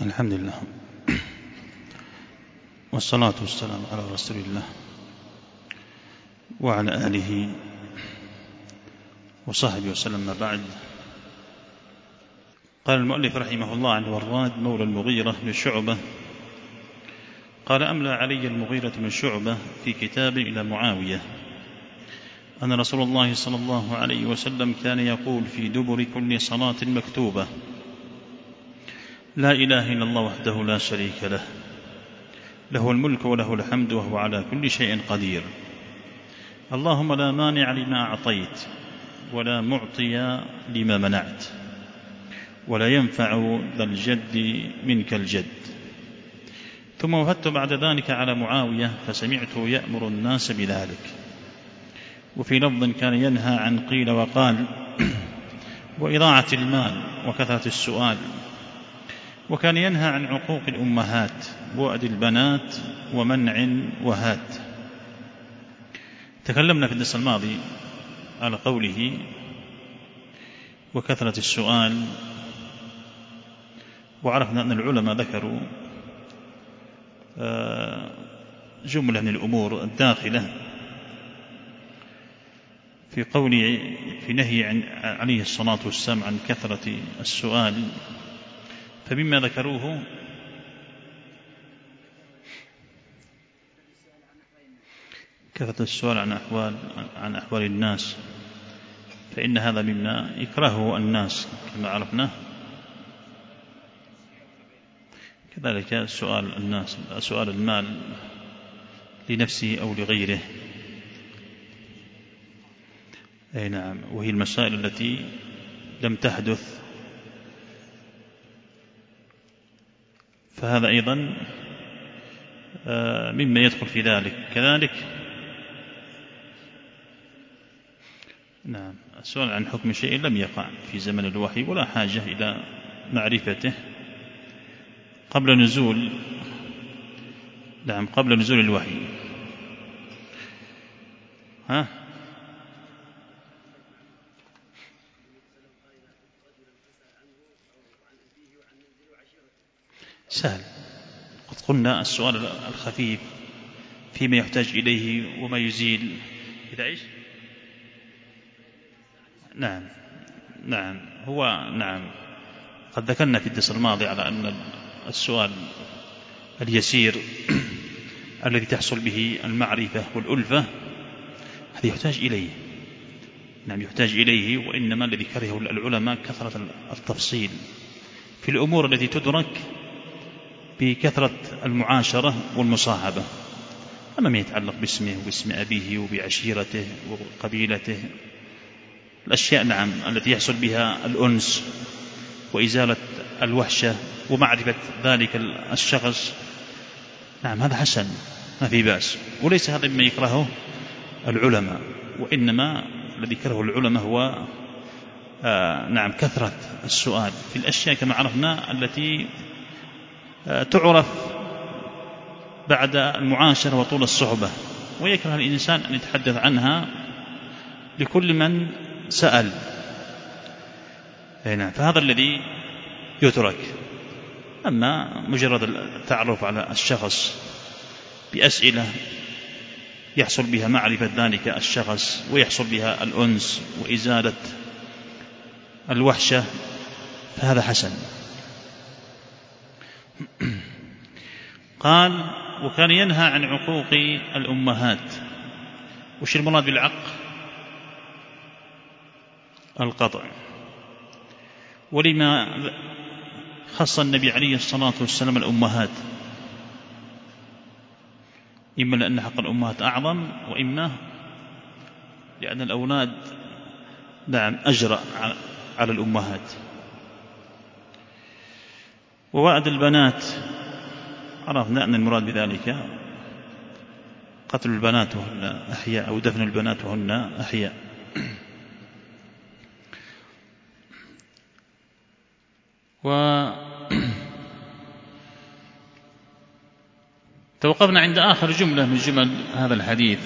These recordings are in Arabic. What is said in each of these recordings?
الحمد لله والصلاة والسلام على رسول الله وعلى آله وصحبه وسلم. ما بعد، قال المؤلف رحمه الله عن وراد مولى المغيرة بن شعبة قال: أملى علي المغيرة بن شعبة في كتاب إلى معاوية أن رسول الله صلى الله عليه وسلم كان يقول في دبر كل صلاة مكتوبة: لا إله إلا الله وحده لا شريك له، له الملك وله الحمد وهو على كل شيء قدير، اللهم لا مانع لما أعطيت ولا معطي لما منعت ولا ينفع ذا الجد منك الجد. ثم وفدت بعد ذلك على معاوية فسمعته يأمر الناس بذلك، وفي لفظ كان ينهى عن قيل وقال وإضاعة المال وكثرة السؤال، وكان ينهى عن عقوق الأمهات ووأد البنات ومنع وهات. تكلمنا في الدرس الماضي على قوله وكثرة السؤال، وعرفنا أن العلماء ذكروا جملة من الأمور الداخلة في قوله في نهي عليه الصلاة والسلام عن كثرة السؤال. فمما ذكروه كثرة السؤال عن أحوال الناس، فإن هذا مما يكرهه الناس كما عرفنا. كذلك سؤال الناس، سؤال المال لنفسه أو لغيره، أي نعم، وهي المسائل التي لم تحدث، فهذا أيضا مما يدخل في ذلك. كذلك نعم، السؤال عن حكم شيء لم يقع في زمن الوحي ولا حاجة إلى معرفته قبل نزول قبل نزول الوحي. سهل، قد قلنا السؤال الخفيف فيما يحتاج إليه وما يزيل إذا إيش. نعم هو نعم، قد ذكرنا في الدرس الماضي على أن السؤال اليسير الذي تحصل به المعرفة والألفة هذا يحتاج إليه، نعم يحتاج إليه. وإنما الذي كرهه العلماء كثرة التفصيل في الأمور التي تدرك بكثرة المعاشرة والمصاحبة، أما ما يتعلق باسمه وباسم أبيه وبعشيرته وقبيلته، الأشياء نعم التي يحصل بها الأنس وإزالة الوحشة ومعرفة ذلك الشخص، نعم هذا حسن، ما في بأس، وليس هذا مما يكرهه العلماء. وإنما الذي كرهه العلماء هو نعم كثرة السؤال في الأشياء كما عرفنا التي تعرف بعد المعاشرة وطول الصحبة، ويكره الإنسان أن يتحدث عنها لكل من سأل، فهذا الذي يترك. أما مجرد التعرف على الشخص بأسئلة يحصل بها معرفة ذلك الشخص ويحصل بها الأنس وإزالة الوحشة فهذا حسن. قال وكان ينهى عن عقوق الأمهات. وش المراد بالعق؟ القطع. ولما خص النبي عليه الصلاة والسلام الأمهات؟ إما لأن حق الأمهات أعظم، وإما لأن الأولاد نعم أجرأ على الأمهات. ووعد البنات عرفنا أن المراد بذلك قتل البنات وهن أحياء أو دفن البنات وهن أحياء. توقفنا عند آخر جملة من جمل هذا الحديث،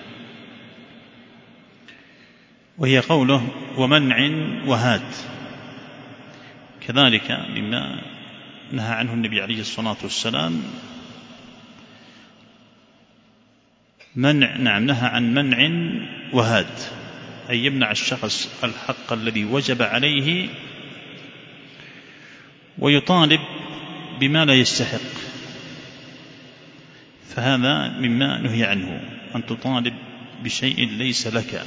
وهي قوله ومنع وهات. كذلك مما نهى عنه النبي عليه الصلاة والسلام نهى عن منع وهاد، أي يمنع الشخص الحق الذي وجب عليه ويطالب بما لا يستحق، فهذا مما نهي عنه، أن تطالب بشيء ليس لك،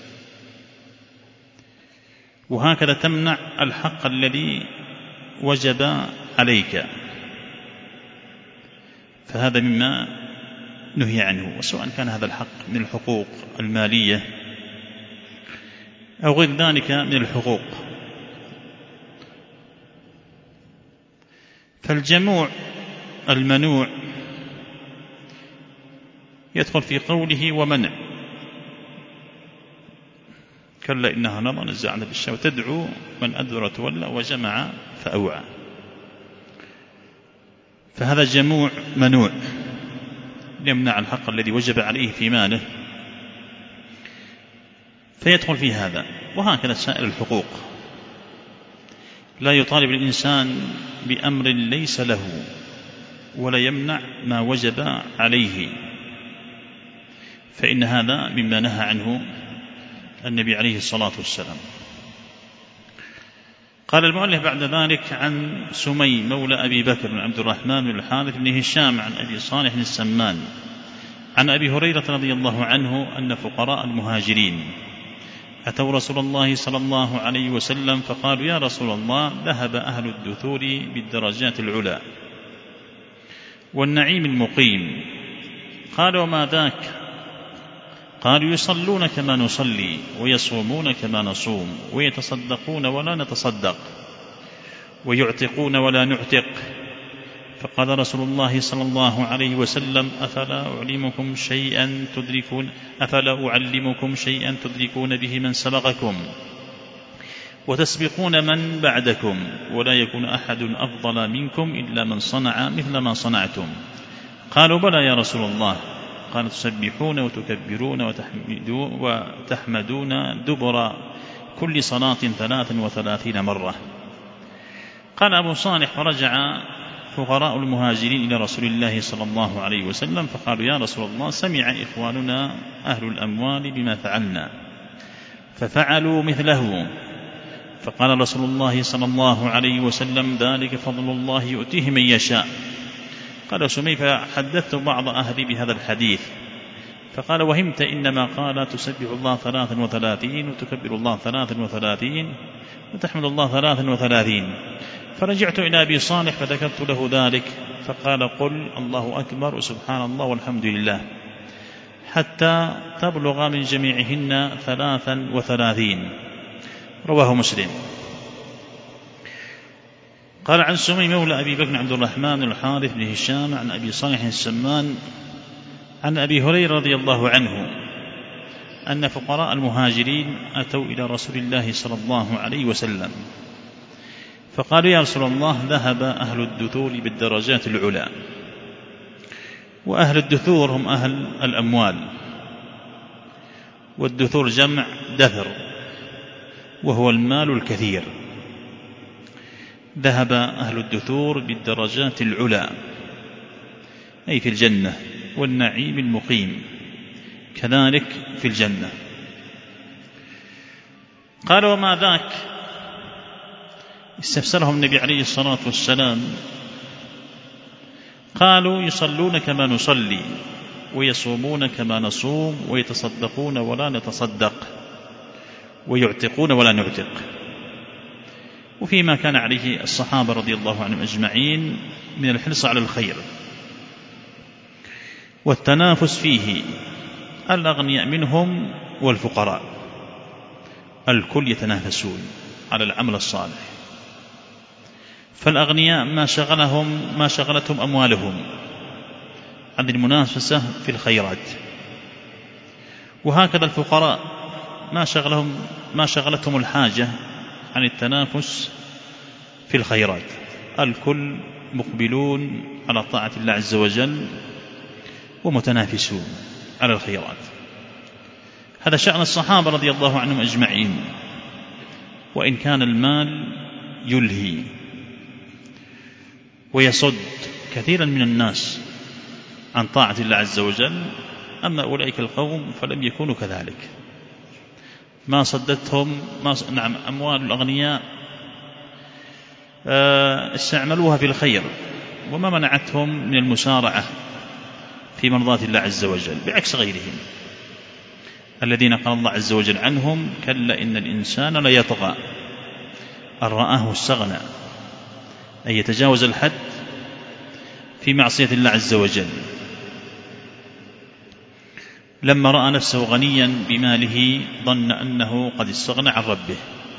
وهكذا تمنع الحق الذي وجب عليك، فهذا مما نهي عنه. وسواء كان هذا الحق من الحقوق المالية أو غير ذلك من الحقوق. فالجموع المنوع يدخل في قوله ومنع، كلا إنها نظى نزاعة بالشهوة تدعو من أدبر وتولى وجمع فأوعى، فهذا جموع منوع يمنع الحق الذي وجب عليه في ماله، فيدخل في هذا. وهكذا سائر الحقوق، لا يطالب الإنسان بأمر ليس له ولا يمنع ما وجب عليه، فإن هذا مما نهى عنه النبي عليه الصلاة والسلام. قال المؤلف بعد ذلك عن سمي مولى أبي بكر بن عبد الرحمن بن الحارث بن هشام عن أبي صالح السمان عن أبي هريرة رضي الله عنه أن فقراء المهاجرين أتوا رسول الله صلى الله عليه وسلم فقالوا يا رسول الله ذهب أهل الدثور بالدرجات العلى والنعيم المقيم. قال وما ذاك؟ قالوا يصلون كما نصلي ويصومون كما نصوم ويتصدقون ولا نتصدق ويعتقون ولا نعتق. فقال رسول الله صلى الله عليه وسلم أفلا أعلمكم شيئا تدركون به من سبقكم وتسبقون من بعدكم ولا يكون أحد أفضل منكم إلا من صنع مثل ما صنعتم. قالوا بلى يا رسول الله. قال تسبحون وتكبرون وتحمدون دبر كل صلاة 33 مرة. قال أبو صالح فرجع فقراء المهاجرين إلى رسول الله صلى الله عليه وسلم فقالوا يا رسول الله سمع إخواننا أهل الأموال بما فعلنا ففعلوا مثله. فقال رسول الله صلى الله عليه وسلم ذلك فضل الله يؤتيه من يشاء. قال سمي فحدثت بعض أهلي بهذا الحديث فقال وهمت إنما قال تسبح الله 33 وتكبر الله 33 وتحمد الله 33. فرجعت إلى أبي صالح فذكرت له ذلك فقال قل الله أكبر وسبحان الله والحمد لله حتى تبلغ من جميعهن 33. رواه مسلم. قال عن سمي مولى أبي بكر عبد الرحمن الحارث بن هشام عن أبي صالح السمان عن أبي هريرة رضي الله عنه أن فقراء المهاجرين أتوا إلى رسول الله صلى الله عليه وسلم فقالوا يا رسول الله ذهب أهل الدثور بالدرجات العلى. وأهل الدثور هم أهل الأموال، والدثور جمع دثر وهو المال الكثير. ذهب أهل الدثور بالدرجات العلى أي في الجنة والنعيم المقيم كذلك في الجنة. قال وما ذاك؟ استفسرهم النبي عليه الصلاة والسلام قالوا يصلون كما نصلي ويصومون كما نصوم ويتصدقون ولا نتصدق ويعتقون ولا نعتق. وفيما كان عليه الصحابة رضي الله عنهم أجمعين من الحرص على الخير والتنافس فيه، الأغنياء منهم والفقراء الكل يتنافسون على العمل الصالح. فالأغنياء ما شغلتهم أموالهم عن المنافسة في الخيرات، وهكذا الفقراء ما شغلتهم الحاجة عن التنافس في الخيرات، الكل مقبلون على طاعة الله عز وجل ومتنافسون على الخيرات. هذا شأن الصحابة رضي الله عنهم أجمعين، وإن كان المال يلهي ويصد كثيرا من الناس عن طاعة الله عز وجل. أما أولئك القوم فلم يكونوا كذلك، ما صدتهم نعم أموال الأغنياء استعملوها في الخير، وما منعتهم من المسارعة في مرضاة الله عز وجل، بعكس غيرهم الذين قال الله عز وجل عنهم: كلا إن الإنسان ليطغى أن رآه استغنى، أن يتجاوز الحد في معصية الله عز وجل. لما رأى نفسه غنيا بماله ظن أنه قد استغنى عن ربه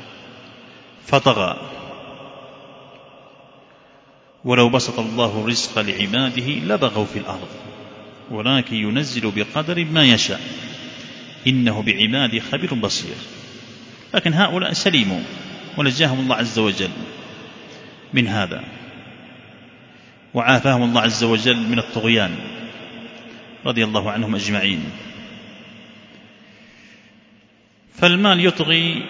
فطغى. ولو بسط الله الرزق لعباده لبغوا في الأرض ولكن ينزل بقدر ما يشاء إنه بعباده خبير بصير. لكن هؤلاء سليموا ونجاهم الله عز وجل من هذا، وعافاهم الله عز وجل من الطغيان رضي الله عنهم أجمعين. فالمال يطغي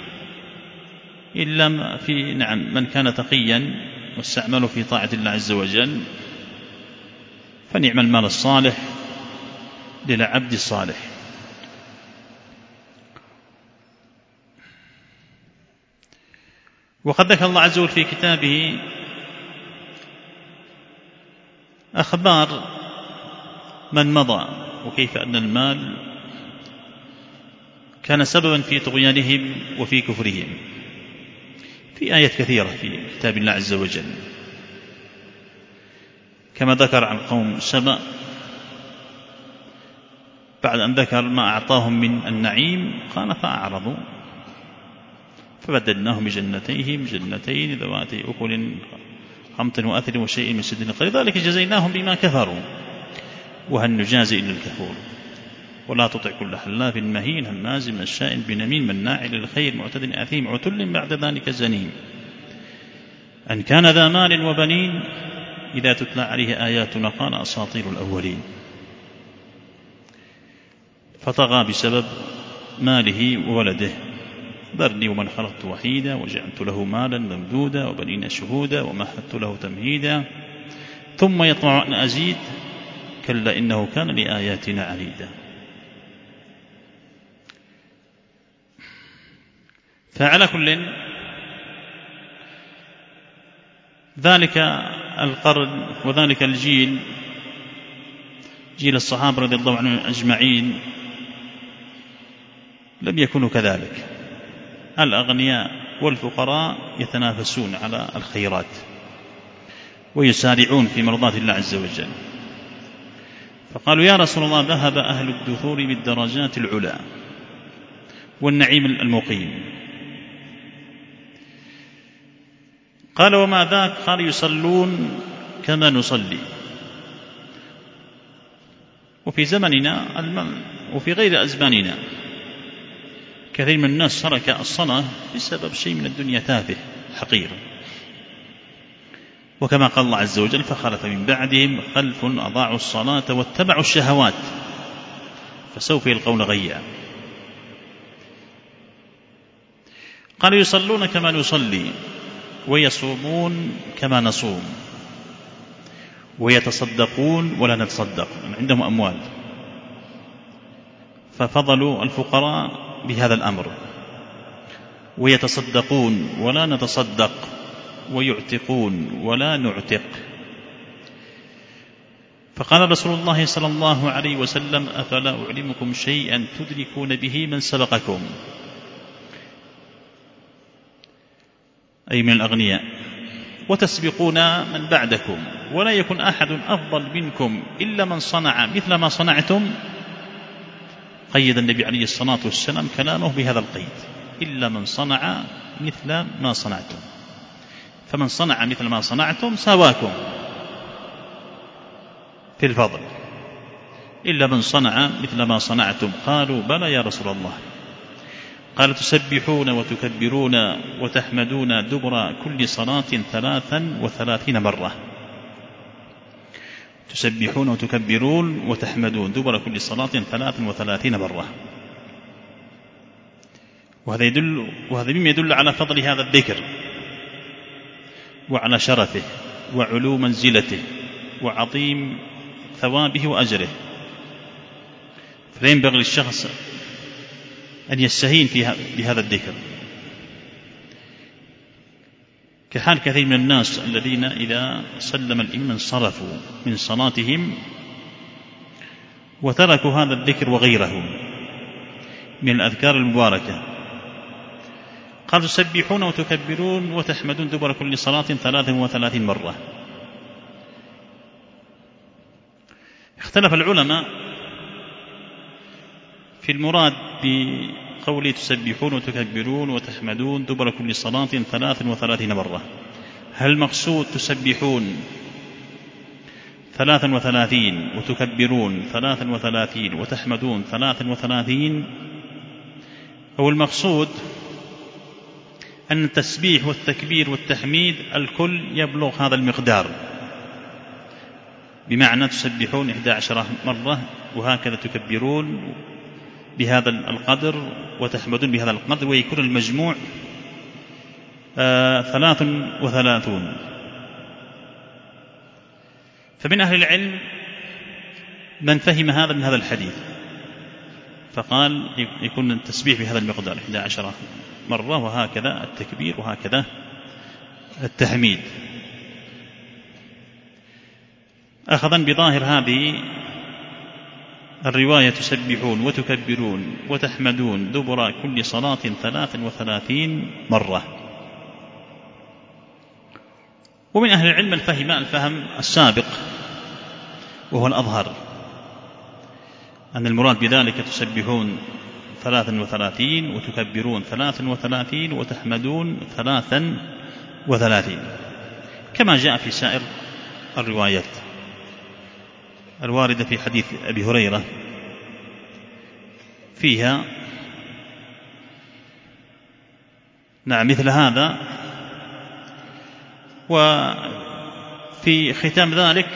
إلا في من كان تقيا واستعمله في طاعة الله عز وجل، فنعم المال الصالح للعبد الصالح. وقد ذكر الله عز وجل في كتابه أخبار من مضى، وكيف أن المال كان سببا في طغيانهم وفي كفرهم، في آيات كثيرة في كتاب الله عز وجل، كما ذكر عن قوم سبأ بعد أن ذكر ما أعطاهم من النعيم قال: فأعرضوا فبدلناهم جنتين ذواتي أكل خمط وأثل وشيء من سدر قليل ذلك جزيناهم بما كفروا وهل نجازي إلا الكفور. ولا تطع كل حلاف مهين هماز مشاء بنميم مناع للخير معتد أثيم عتل بعد ذلك زنيم أن كان ذا مال وبنين إذا تتلى عليه آياتنا قال أساطير الأولين. فطغى بسبب ماله وولده: ذرني ومن خلقت وحيدا وجعلت له مالا ممدودا وبنين شهودا ومهدت له تمهيدا ثم يطمع أن أزيد كلا إنه كان لآياتنا عنيدا. فعلى كل ذلك القرن وذلك الجيل، جيل الصحابة رضي الله عنهم أجمعين، لم يكونوا كذلك. الأغنياء والفقراء يتنافسون على الخيرات ويسارعون في مرضاة الله عز وجل. فقالوا: يا رسول الله ذهب أهل الدثور بالدرجات العلى والنعيم المقيم. قال: وما ذاك؟ قال: يصلون كما نصلي. وفي زمننا وفي غير أزماننا كثير من الناس ترك الصلاة بسبب شيء من الدنيا تافه حقير، وكما قال الله عز وجل: فخلف من بعدهم خلف أضاعوا الصلاة واتبعوا الشهوات فسوف يلقون غيا. قالوا: يصلون كما نصلي ويصومون كما نصوم ويتصدقون ولا نتصدق، عندهم أموال. ففضلوا الفقراء بهذا الأمر، ويتصدقون ولا نتصدق ويعتقون ولا نعتق. فقال رسول الله صلى الله عليه وسلم: أفلا أعلمكم شيئا تدركون به من سبقكم، أي من الأغنياء، وتسبقون من بعدكم، ولا يكن أحد أفضل منكم إلا من صنع مثل ما صنعتم. قيد النبي عليه الصلاة والسلام كلامه بهذا القيد: إلا من صنع مثل ما صنعتم. فمن صنع مثل ما صنعتم سواكم في الفضل، إلا من صنع مثل ما صنعتم. قالوا: بلى يا رسول الله. قال: تسبحون وتكبرون وتحمدون دبر كل صلاة 33 مرة. تسبحون وتكبرون وتحمدون دبر كل صلاة 33 مرة. وهذا مما يدل على فضل هذا الذكر وعلى شرفه وعلو منزلته وعظيم ثوابه وأجره، فلا ينبغي للشخص أن يستهين بهذا الذكر، كحال كثير من الناس الذين إذا سلم الإمام انصرفوا من صلاتهم وتركوا هذا الذكر وغيره من الأذكار المباركة. قال تسبحون وتكبرون وتحمدون دبر كل صلاة 33 مرة. اختلف العلماء في المراد بقوله تسبحون وتكبرون وتحمدون دبر كل صلاة 33 مرة، هل المقصود تسبحون 33 وتكبرون 33 وتحمدون 33، أو المقصود أن التسبيح والتكبير والتحميد الكل يبلغ هذا المقدار، بمعنى تسبحون 11 مرة وهكذا تكبرون بهذا القدر وتحمدون بهذا القدر، ويكون المجموع 33. فمن أهل العلم من فهم هذا من هذا الحديث فقال يكون التسبيح بهذا المقدار 11 مرة وهكذا التكبير وهكذا التحميد، أخذا بظاهر هذه الرواية تسبحون وتكبرون وتحمدون دبر كل صلاة 33 مرة. ومن أهل العلم الفهم السابق وهو الأظهر، أن المراد بذلك تسبحون 33 وتكبرون 33 وتحمدون 33، كما جاء في سائر الروايات الواردة في حديث أبي هريرة فيها مثل هذا. وفي ختام ذلك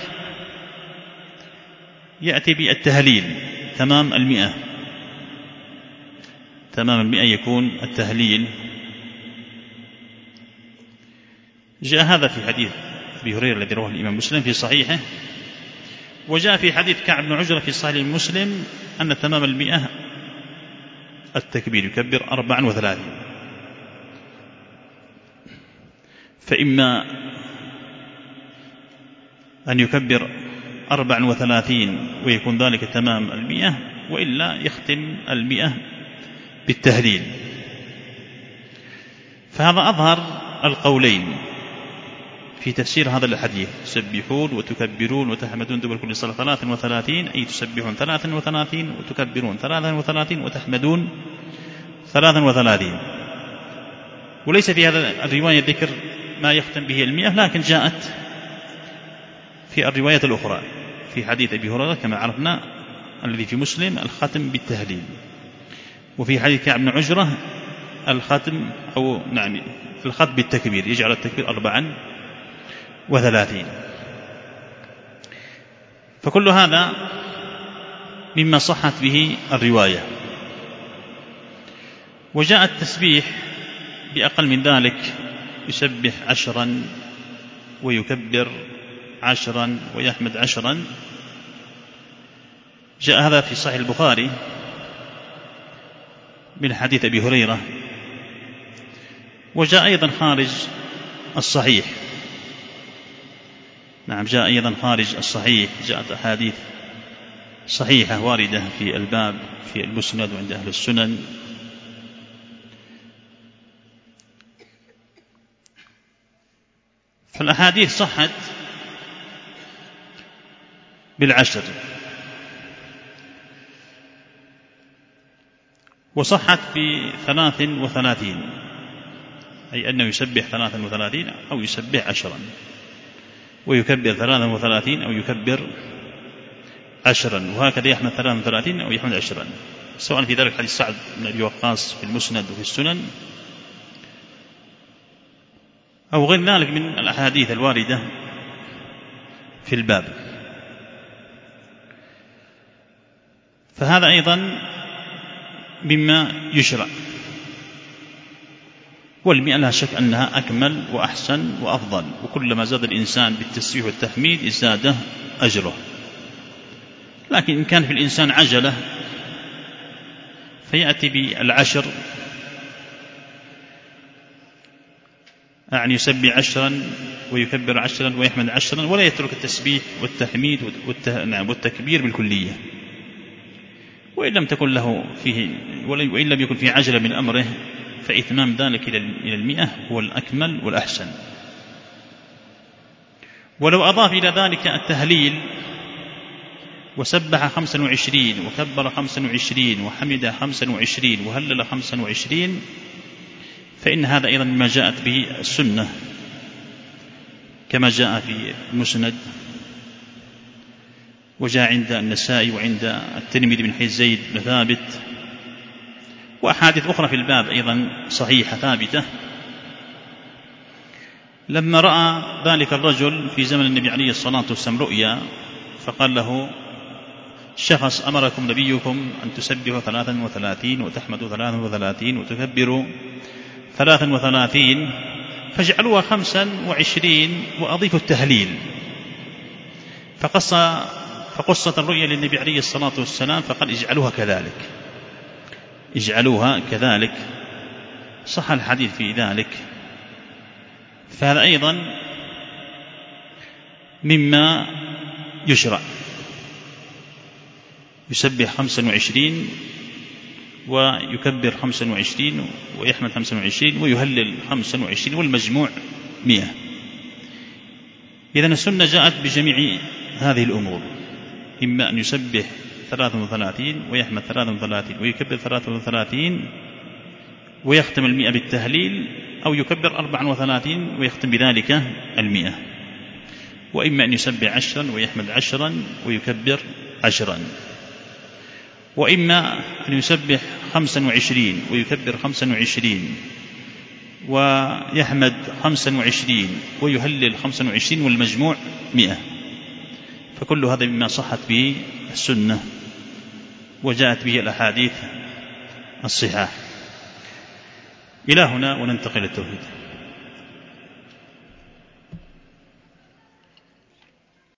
يأتي بالتهليل تمام 100 يكون التهليل. جاء هذا في حديث أبي هريرة الذي رواه الإمام مسلم في صحيحه، وجاء في حديث كعب بن عجرة في صحيح مسلم أن تمام 100 التكبير، يكبر 34، فإما أن يكبر 34 ويكون ذلك تمام 100، وإلا يختم 100 بالتهليل. فهذا أظهر القولين في تفسير هذا الحديث، تسبحون وتكبرون وتحمدون دبر كل صلاة 33، أي تسبحون 33 وتكبرون 33 وتحمدون 33. وليس في هذا الرواية ذكر ما يختم به 100، لكن جاءت في الرواية الأخرى في حديث أبي هريرة كما عرفنا الذي في مسلم الختم بالتهليل، وفي حديث كعب بن عجرة الختم الختم بالتكبير، يجعل التكبير 34. فكل هذا مما صحت به الرواية. وجاء التسبيح بأقل من ذلك، يسبح 10 ويكبر 10 ويحمد 10. جاء هذا في صحيح البخاري من حديث أبي هريرة، وجاء أيضا خارج الصحيح. جاء أيضا خارج الصحيح، جاءت أحاديث صحيحة واردة في الباب في المسند وعند أهل السنن. فالأحاديث صحت بالعشر، وصحت ب33، أي أنه يسبح 33 أو يسبح 10، ويكبر 33 أو يكبر 10، وهكذا يحمد 33 أو يحمد 10، سواء في ذلك حديث سعد بن أبي وقاص في المسند وفي السنن أو غير ذلك من الأحاديث الواردة في الباب. فهذا أيضا مما يشرع. والمئة لا شك أنها أكمل وأحسن وأفضل، وكلما زاد الإنسان بالتسبيح والتحميد ازداد أجره. لكن إن كان في الإنسان عجلة فيأتي بالعشر، يعني يسبح 10 ويكبر 10 ويحمد 10، ولا يترك التسبيح والتحميد والتكبير بالكلية. وإن لم تكن له فيه، وإن لم يكن فيه عجلة من أمره، فإتمام ذلك إلى 100 هو الأكمل والأحسن. ولو أضاف إلى ذلك التهليل وسبح 25 وكبر 25 وحمد 25 وهلل 25، فإن هذا أيضا ما جاءت به السنة، كما جاء في المسند، وجاء عند النسائي وعند الترمذي من حديث زيد بن ثابت، وأحاديث أخرى في الباب أيضا صحيحة ثابتة. لما رأى ذلك الرجل في زمن النبي عليه الصلاة والسلام رؤيا، فقال له شخص أمركم نبيكم أن تسبحوا 33 وتحمدوا 33 وتكبروا 33، فاجعلوها 25 وأضيفوا التهليل. فقصت الرؤيا للنبي عليه الصلاة والسلام، فقال اجعلوها كذلك، اجعلوها كذلك. صح الحديث في ذلك. فهذا أيضا مما يشرع، يسبح 25 ويكبر 25 ويحمد 25 ويهلل 25، والمجموع 100. إذن السنة جاءت بجميع هذه الأمور، إما أن يسبح 33 ويحمد 33 ويكبر 33 ويختم 100 بالتهليل، أو يكبر 34 ويختم بذلك 100، وإما أن يسبح 10 ويحمد 10 ويكبر 10، وإما أن يسبح 25 ويكبر 25 ويحمد 25 ويهلل 25 والمجموع 100. فكل هذا مما صحت به السنة وجاءت به الأحاديث الصحاح. إلى هنا وننتقل للتوحيد.